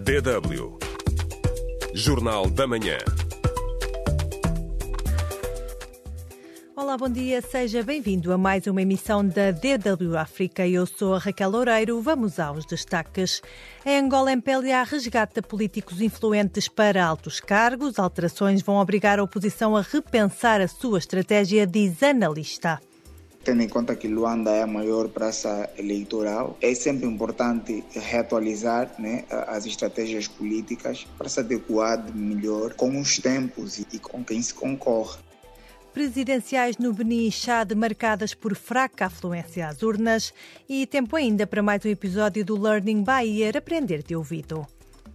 DW Jornal da Manhã. Olá, bom dia, seja bem-vindo a mais uma emissão da DW África. Eu sou a Raquel Loureiro, vamos aos destaques. Em Angola, MPLA resgata políticos influentes para altos cargos. Alterações vão obrigar a oposição a repensar a sua estratégia, diz analista. Tendo em conta que Luanda é a maior praça eleitoral, é sempre importante reatualizar as estratégias políticas para se adequar melhor com os tempos e com quem se concorre. Presidenciais no Benin e Chad marcadas por fraca afluência às urnas e tempo ainda para mais um episódio do Learning by Ear, aprender de ouvido.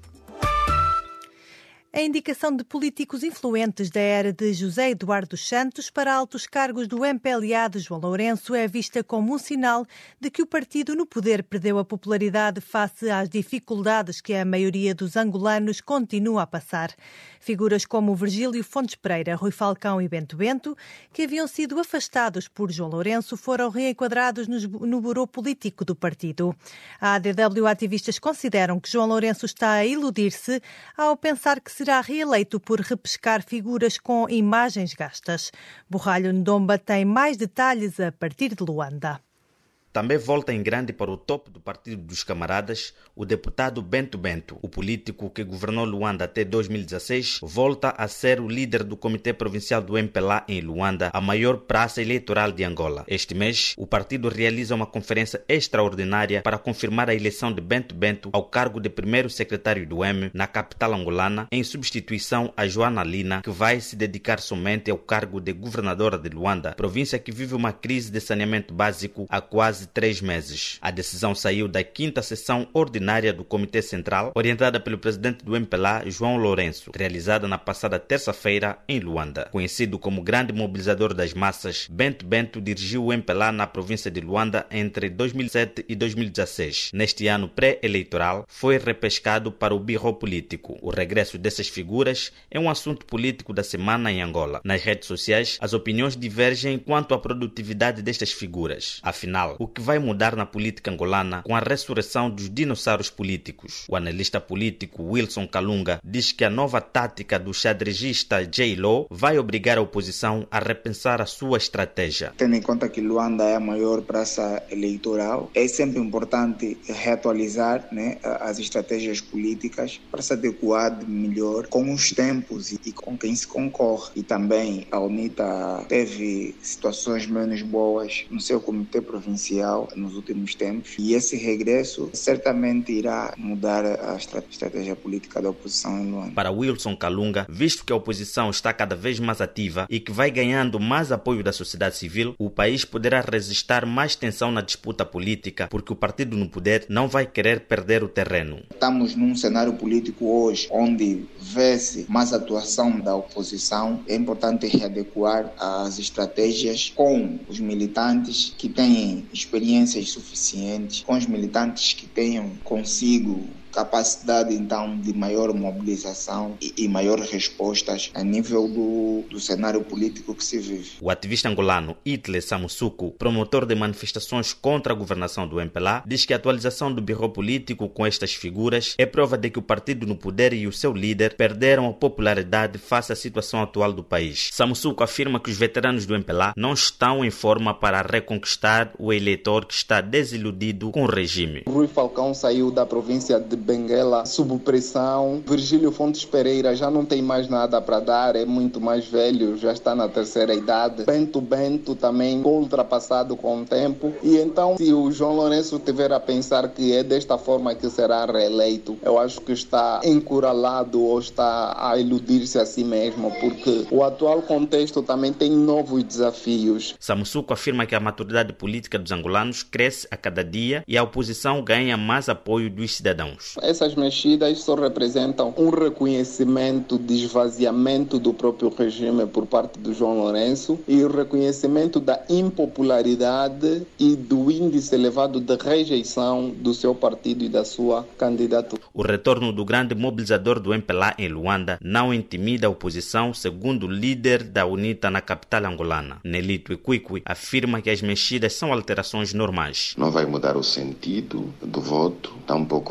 A indicação de políticos influentes da era de José Eduardo dos Santos para altos cargos do MPLA de João Lourenço é vista como um sinal de que o partido no poder perdeu a popularidade face às dificuldades que a maioria dos angolanos continua a passar. Figuras como Virgílio Fontes Pereira, Rui Falcão e Bento Bento, que haviam sido afastados por João Lourenço, foram reenquadrados no burô político do partido. A ADW ativistas consideram que João Lourenço está a iludir-se ao pensar que será reeleito por repescar figuras com imagens gastas. Borralho Ndomba tem mais detalhes a partir de Luanda. Também volta em grande para o topo do Partido dos Camaradas o deputado Bento Bento. O político que governou Luanda até 2016 volta a ser o líder do Comitê Provincial do MPLA em Luanda, a maior praça eleitoral de Angola. Este mês, o partido realiza uma conferência extraordinária para confirmar a eleição de Bento Bento ao cargo de primeiro secretário do M na capital angolana, em substituição a Joana Lina, que vai se dedicar somente ao cargo de governadora de Luanda, província que vive uma crise de saneamento básico há quase 3 meses. A decisão saiu da 5ª sessão ordinária do Comitê Central, orientada pelo presidente do MPLA, João Lourenço, realizada na passada terça-feira em Luanda. Conhecido como grande mobilizador das massas, Bento Bento dirigiu o MPLA na província de Luanda entre 2007 e 2016. Neste ano pré-eleitoral, foi repescado para o birro político. O regresso dessas figuras é um assunto político da semana em Angola. Nas redes sociais, as opiniões divergem quanto à produtividade destas figuras. Afinal, o que vai mudar na política angolana com a ressurreição dos dinossauros políticos? O analista político Wilson Kalunga diz que a nova tática do xadrezista J-Lo vai obrigar a oposição a repensar a sua estratégia. Tendo em conta que Luanda é a maior praça eleitoral, é sempre importante reatualizar as estratégias políticas para se adequar melhor com os tempos e com quem se concorre. E também a UNITA teve situações menos boas no seu comitê provincial nos últimos tempos, e esse regresso certamente irá mudar a estratégia política da oposição em Luanda. Para Wilson Kalunga, visto que a oposição está cada vez mais ativa e que vai ganhando mais apoio da sociedade civil, o país poderá resistir mais tensão na disputa política, porque o partido no poder não vai querer perder o terreno. Estamos num cenário político hoje onde vê-se mais atuação da oposição. É importante readequar as estratégias com os militantes que têm experiências suficientes, com os militantes que tenham consigo capacidade então de maior mobilização e maiores respostas a nível do cenário político que se vive. O ativista angolano Itle Samusuku, promotor de manifestações contra a governação do MPLA, diz que a atualização do birro político com estas figuras é prova de que o partido no poder e o seu líder perderam a popularidade face à situação atual do país. Samusuku afirma que os veteranos do MPLA não estão em forma para reconquistar o eleitor que está desiludido com o regime. Rui Falcão saiu da província de Benguela sob pressão. Virgílio Fontes Pereira já não tem mais nada para dar, é muito mais velho, já está na terceira idade. Bento Bento também ultrapassado com o tempo. E então, se o João Lourenço tiver a pensar que é desta forma que será reeleito, eu acho que está encurralado ou está a iludir-se a si mesmo, porque o atual contexto também tem novos desafios. Samusuku afirma que a maturidade política dos angolanos cresce a cada dia e a oposição ganha mais apoio dos cidadãos. Essas mexidas só representam um reconhecimento de esvaziamento do próprio regime por parte do João Lourenço e o reconhecimento da impopularidade e do índice elevado de rejeição do seu partido e da sua candidatura. O retorno do grande mobilizador do MPLA em Luanda não intimida a oposição, segundo o líder da UNITA na capital angolana. Nelito Ikwikwi afirma que as mexidas são alterações normais. Não vai mudar o sentido do voto, tampouco vai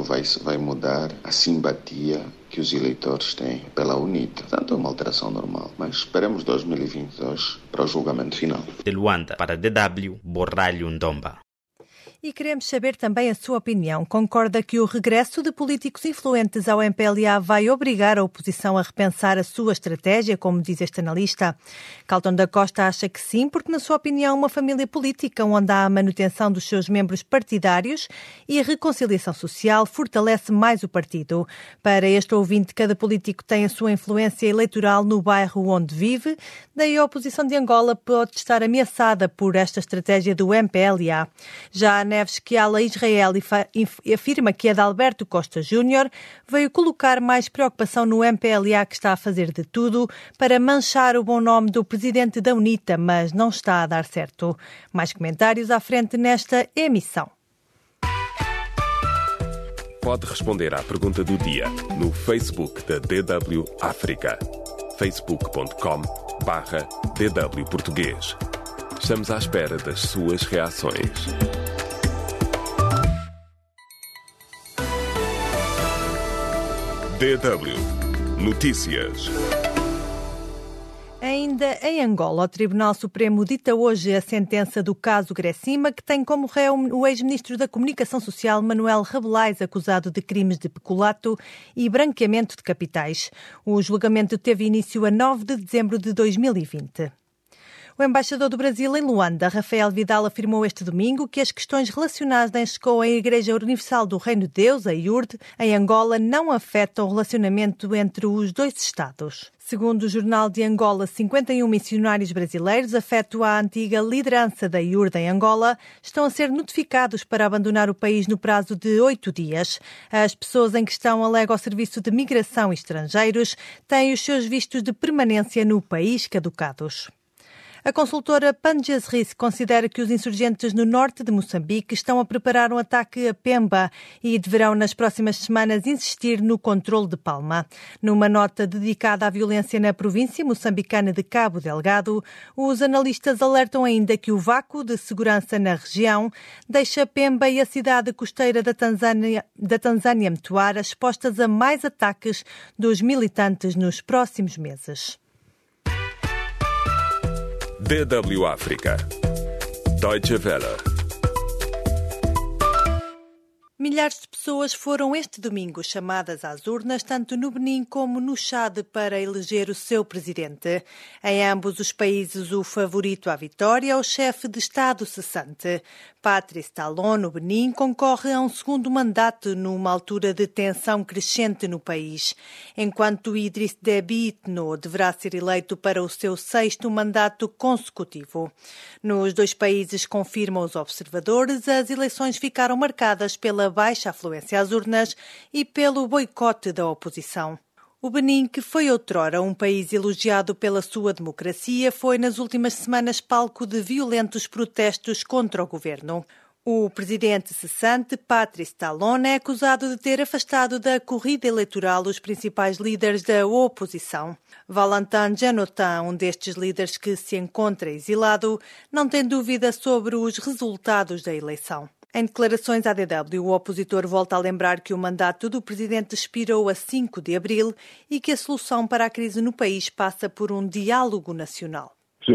vai mudar a simpatia que os eleitores têm pela UNITA. Portanto, é uma alteração normal, mas esperemos 2022 para o julgamento final. De Luanda, para DW, Borralho Ndomba. E queremos saber também a sua opinião. Concorda que o regresso de políticos influentes ao MPLA vai obrigar a oposição a repensar a sua estratégia, como diz este analista? Calton da Costa acha que sim, porque, na sua opinião, uma família política onde há a manutenção dos seus membros partidários e a reconciliação social fortalece mais o partido. Para este ouvinte, cada político tem a sua influência eleitoral no bairro onde vive, daí a oposição de Angola pode estar ameaçada por esta estratégia do MPLA. Já Neves Quiala Israel afirma que Adalberto Costa Júnior veio colocar mais preocupação no MPLA, que está a fazer de tudo para manchar o bom nome do presidente da UNITA, mas não está a dar certo. Mais comentários à frente nesta emissão. Pode responder à pergunta do dia no Facebook da DW África. facebook.com/DW Português. Estamos à espera das suas reações. DW Notícias. Ainda em Angola, o Tribunal Supremo dita hoje a sentença do caso Gressima, que tem como réu o ex-ministro da Comunicação Social, Manuel Rabelais, acusado de crimes de peculato e branqueamento de capitais. O julgamento teve início a 9 de dezembro de 2020. O embaixador do Brasil em Luanda, Rafael Vidal, afirmou este domingo que as questões relacionadas com a Igreja Universal do Reino de Deus, a IURD, em Angola, não afetam o relacionamento entre os dois Estados. Segundo o Jornal de Angola, 51 missionários brasileiros, afeto à antiga liderança da IURD em Angola, estão a ser notificados para abandonar o país no prazo de 8 dias. As pessoas em questão alegam ao Serviço de Migração e Estrangeiros têm os seus vistos de permanência no país caducados. A consultora Panjas Risk considera que os insurgentes no norte de Moçambique estão a preparar um ataque a Pemba e deverão nas próximas semanas insistir no controle de Palma. Numa nota dedicada à violência na província moçambicana de Cabo Delgado, os analistas alertam ainda que o vácuo de segurança na região deixa Pemba e a cidade costeira da Tanzânia Mtwara expostas a mais ataques dos militantes nos próximos meses. DW África. Deutsche Welle. Milhares de pessoas foram este domingo chamadas às urnas, tanto no Benin como no Chad, para eleger o seu presidente. Em ambos os países, o favorito à vitória é o chefe de Estado cessante. Patrice Talon, no Benin, concorre a um segundo mandato numa altura de tensão crescente no país, enquanto Idriss Déby Itno deverá ser eleito para o seu 6º mandato consecutivo. Nos dois países, confirmam os observadores, as eleições ficaram marcadas pela baixa afluência às urnas e pelo boicote da oposição. O Benin, que foi outrora um país elogiado pela sua democracia, foi nas últimas semanas palco de violentos protestos contra o governo. O presidente cessante, Patrice Talon, é acusado de ter afastado da corrida eleitoral os principais líderes da oposição. Valentin Janotin, um destes líderes que se encontra exilado, não tem dúvida sobre os resultados da eleição. Em declarações à DW, o opositor volta a lembrar que o mandato do presidente expirou a 5 de abril e que a solução para a crise no país passa por um diálogo nacional. O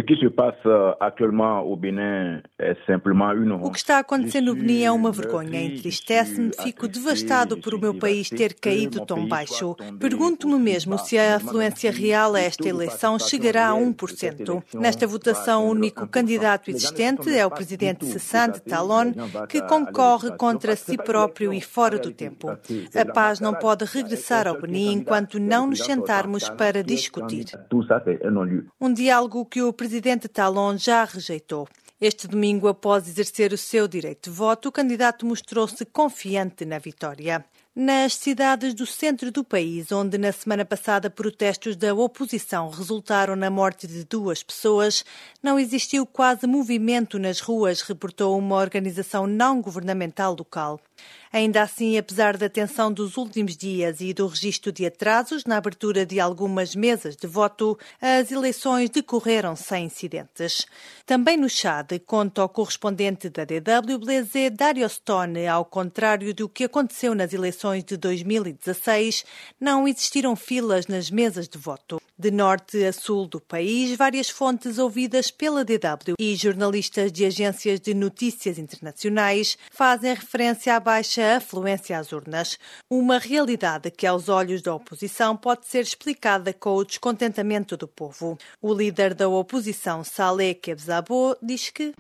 que está acontecendo no Benin é uma vergonha. Entristece-me, fico devastado por o meu país ter caído tão baixo. Pergunto-me mesmo se a afluência real a esta eleição chegará a 1%. Nesta votação, o único candidato existente é o presidente cessante, Talon, que concorre contra si próprio e fora do tempo. A paz não pode regressar ao Benin enquanto não nos sentarmos para discutir. Um diálogo que o presidente Talon já rejeitou. Este domingo, após exercer o seu direito de voto, o candidato mostrou-se confiante na vitória. Nas cidades do centro do país, onde na semana passada protestos da oposição resultaram na morte de 2 pessoas, não existiu quase movimento nas ruas, reportou uma organização não-governamental local. Ainda assim, apesar da tensão dos últimos dias e do registro de atrasos na abertura de algumas mesas de voto, as eleições decorreram sem incidentes. Também no Chad, conta o correspondente da DW, Blaise Dariostone, ao contrário do que aconteceu nas eleições eleições de 2016, não existiram filas nas mesas de voto. De norte a sul do país, várias fontes ouvidas pela DW e jornalistas de agências de notícias internacionais fazem referência à baixa afluência às urnas. Uma realidade que, aos olhos da oposição, pode ser explicada com o descontentamento do povo. O líder da oposição, Saleh Kebzabo, diz que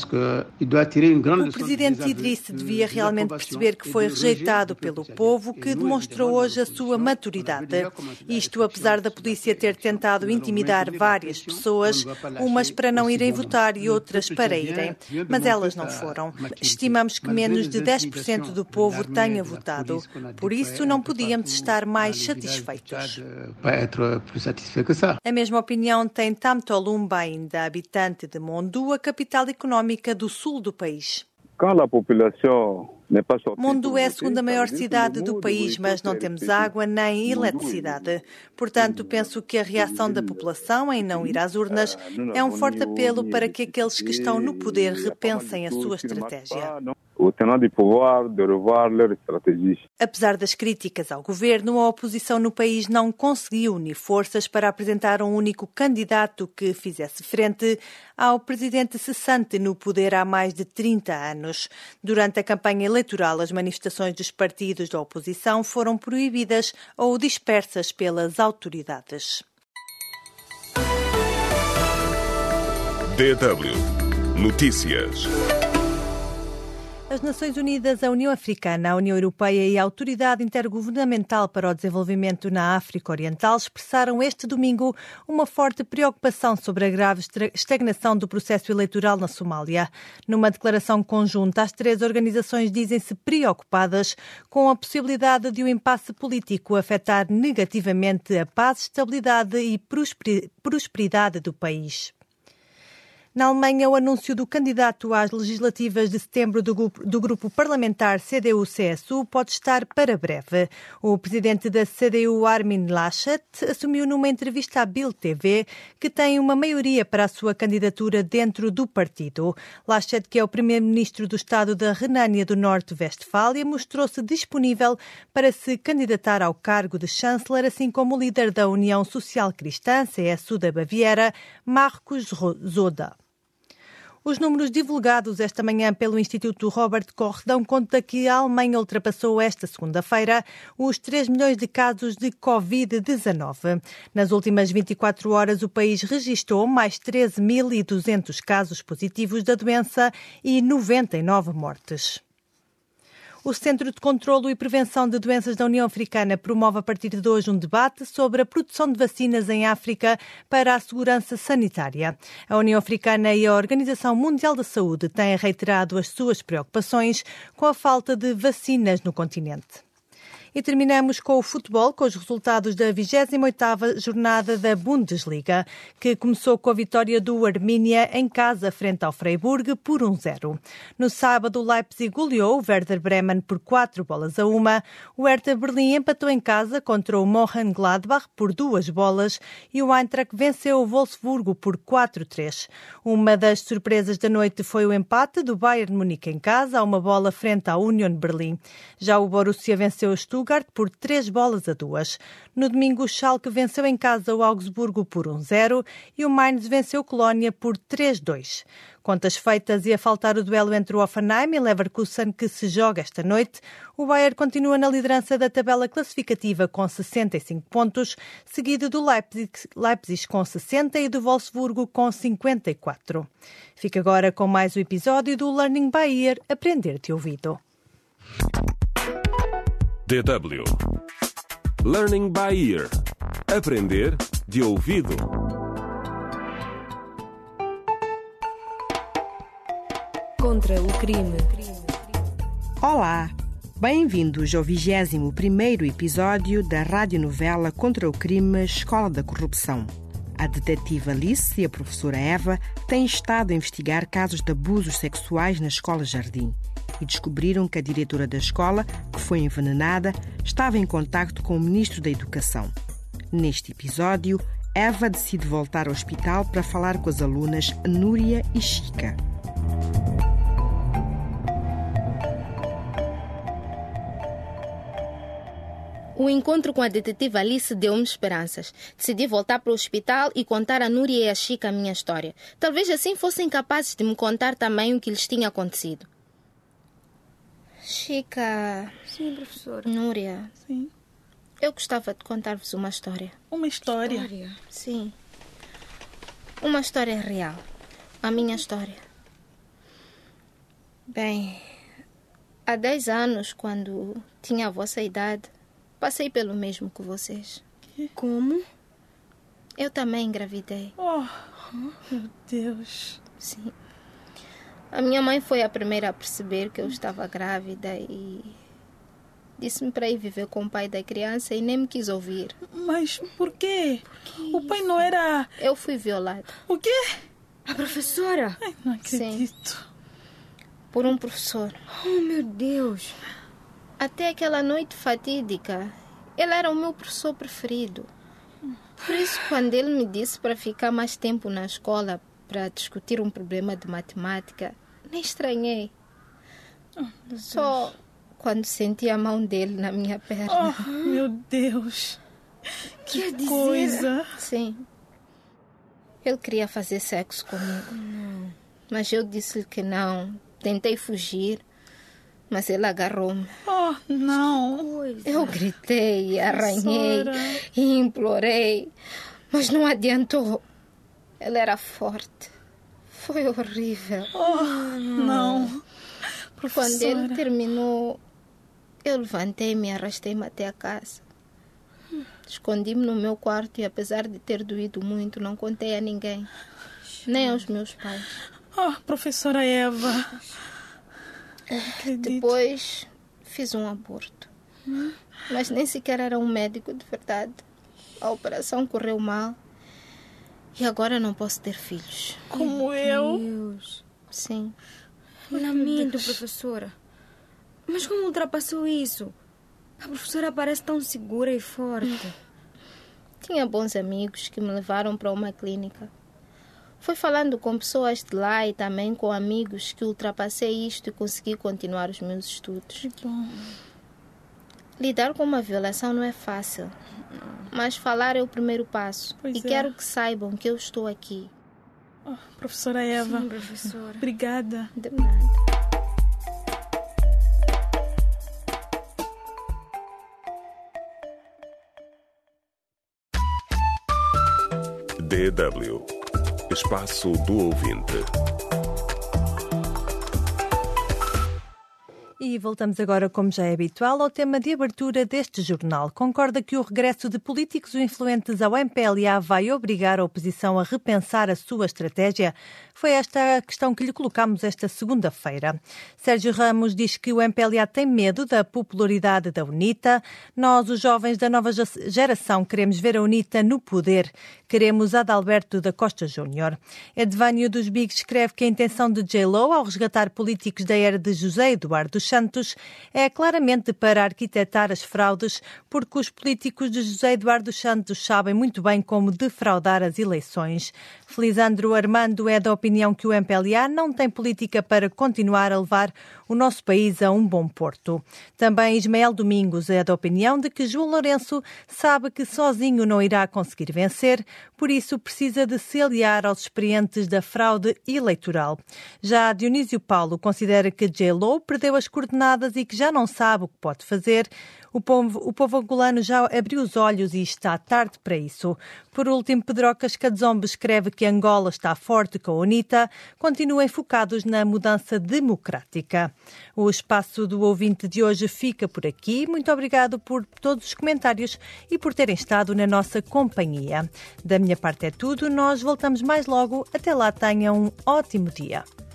o presidente Idriss devia realmente perceber que foi rejeitado pelo povo, que demonstrou hoje a sua maturidade. Isto apesar da polícia ter tentado intimidar várias pessoas, umas para não irem votar e outras para irem, mas elas não foram. Estimamos que menos de 10% do povo tenha votado. Por isso, não podíamos estar mais satisfeitos. A mesma opinião tem Tamtolumba, ainda habitante de Mondu, a capital económica do sul do país. Mondu é a segunda maior cidade do país, mas não temos água nem eletricidade. Portanto, penso que a reação da população em não ir às urnas é um forte apelo para que aqueles que estão no poder repensem a sua estratégia. Apesar das críticas ao governo, a oposição no país não conseguiu unir forças para apresentar um único candidato que fizesse frente ao presidente cessante no poder há mais de 30 anos. Durante a campanha eleitoral, as manifestações dos partidos da oposição foram proibidas ou dispersas pelas autoridades. DW Notícias. As Nações Unidas, a União Africana, a União Europeia e a Autoridade Intergovernamental para o Desenvolvimento na África Oriental expressaram este domingo uma forte preocupação sobre a grave estagnação do processo eleitoral na Somália. Numa declaração conjunta, as três organizações dizem-se preocupadas com a possibilidade de um impasse político afetar negativamente a paz, estabilidade e prosperidade do país. Na Alemanha, o anúncio do candidato às legislativas de setembro do grupo parlamentar CDU-CSU pode estar para breve. O presidente da CDU, Armin Laschet, assumiu numa entrevista à Bild TV que tem uma maioria para a sua candidatura dentro do partido. Laschet, que é o primeiro-ministro do estado da Renânia do Norte-Westfália, mostrou-se disponível para se candidatar ao cargo de chanceler, assim como o líder da União Social Cristã, CSU da Baviera, Markus Zoda. Os números divulgados esta manhã pelo Instituto Robert Koch dão conta que a Alemanha ultrapassou esta segunda-feira os 3 milhões de casos de Covid-19. Nas últimas 24 horas, o país registrou mais 13.200 casos positivos da doença e 99 mortes. O Centro de Controlo e Prevenção de Doenças da União Africana promove a partir de hoje um debate sobre a produção de vacinas em África para a segurança sanitária. A União Africana e a Organização Mundial da Saúde têm reiterado as suas preocupações com a falta de vacinas no continente. E terminamos com o futebol, com os resultados da 28ª jornada da Bundesliga, que começou com a vitória do Arminia em casa frente ao Freiburg por 1-0. No sábado, o Leipzig goleou o Werder Bremen por 4-1. O Hertha Berlim empatou em casa contra o Mönchengladbach por 2 e o Eintracht venceu o Wolfsburgo por 4-3. Uma das surpresas da noite foi o empate do Bayern Munique em casa a 1 frente à Union Berlim. Já o Borussia venceu o Stuttgart por 3-2. No domingo, o Schalke venceu em casa o Augsburgo por 1-0 e o Mainz venceu o Colónia por 3-2. Contas feitas e a faltar o duelo entre o Hoffenheim e Leverkusen que se joga esta noite, o Bayern continua na liderança da tabela classificativa com 65 pontos, seguido do Leipzig com 60 e do Wolfsburgo com 54. Fica agora com mais um episódio do Learning by Ear, Aprender de Ouvido. DW Learning by Ear. Aprender de ouvido. Contra o crime. Olá, bem-vindos ao 21º episódio da radionovela Contra o crime, Escola da Corrupção. A detetive Alice e a professora Eva têm estado a investigar casos de abusos sexuais na escola Jardim e descobriram que a diretora da escola, que foi envenenada, estava em contacto com o ministro da Educação. Neste episódio, Eva decide voltar ao hospital para falar com as alunas Núria e Chica. O encontro com a detetive Alice deu-me esperanças. Decidi voltar para o hospital e contar a Núria e a Chica a minha história. Talvez assim fossem capazes de me contar também o que lhes tinha acontecido. Chica... Sim, professora. Núria. Sim. Eu gostava de contar-vos uma história. Uma história? Sim. Uma história real. A minha história. Bem, há 10 anos, quando tinha a vossa idade, passei pelo mesmo que vocês. Como? Eu também engravidei. Oh, meu Deus. Sim. A minha mãe foi a primeira a perceber que eu estava grávida e disse-me para ir viver com o pai da criança e nem me quis ouvir. Mas por quê? O pai não era... Eu fui violada. O quê? A professora? Ai, não acredito. Sim. Por um professor. Oh, meu Deus. Até aquela noite fatídica, ele era o meu professor preferido. Por isso, quando ele me disse para ficar mais tempo na escola para discutir um problema de matemática, nem estranhei. Só quando senti a mão dele na minha perna. Oh, meu Deus. Que coisa. Sim. Ele queria fazer sexo comigo. Não. Mas eu disse-lhe que não. Tentei fugir, mas ele agarrou-me. Oh, não. Eu gritei, arranhei e implorei, mas não adiantou. Ele era forte. Foi horrível. Oh, não. Professora. Quando ele terminou, eu levantei-me e arrastei-me até a casa. Escondi-me no meu quarto e, apesar de ter doído muito, não contei a ninguém, nem aos meus pais. Oh, professora Eva. Depois fiz um aborto. Mas nem sequer era um médico de verdade. A operação correu mal e agora não posso ter filhos. Como eu? Deus. Sim. Lamento, professora. Mas como ultrapassou isso? A professora parece tão segura e forte. Tinha bons amigos que me levaram para uma clínica. Fui falando com pessoas de lá e também com amigos que ultrapassei isto e consegui continuar os meus estudos. Que bom. Lidar com uma violação não é fácil, mas falar é o primeiro passo. Quero que saibam que eu estou aqui. Oh, professora Eva. Sim, professora. Obrigada. De nada. DW Espaço do Ouvinte. E voltamos agora, como já é habitual, ao tema de abertura deste jornal. Concorda que o regresso de políticos influentes ao MPLA vai obrigar a oposição a repensar a sua estratégia? Foi esta a questão que lhe colocamos esta segunda-feira. Sérgio Ramos diz que o MPLA tem medo da popularidade da UNITA. Nós, os jovens da nova geração, queremos ver a UNITA no poder. Queremos Adalberto da Costa Júnior. Edvânio dos Bigs escreve que a intenção de J-Lo ao resgatar políticos da era de José Eduardo Santos é claramente para arquitetar as fraudes, porque os políticos de José Eduardo Santos sabem muito bem como defraudar as eleições. Felisandro Armando é da opinião que o MPLA não tem política para continuar a levar o nosso país a um bom porto. Também Ismael Domingos é da opinião de que João Lourenço sabe que sozinho não irá conseguir vencer, por isso precisa de se aliar aos experientes da fraude eleitoral. Já Dionísio Paulo considera que J-Lo perdeu as coordenadas e que já não sabe o que pode fazer. O povo angolano já abriu os olhos e está tarde para isso. Por último, Pedrocas Cadzombe escreve que Angola está forte com a UNITA, continuem focados na mudança democrática. O espaço do ouvinte de hoje fica por aqui. Muito obrigado por todos os comentários e por terem estado na nossa companhia. Da minha parte é tudo, nós voltamos mais logo. Até lá, tenham um ótimo dia.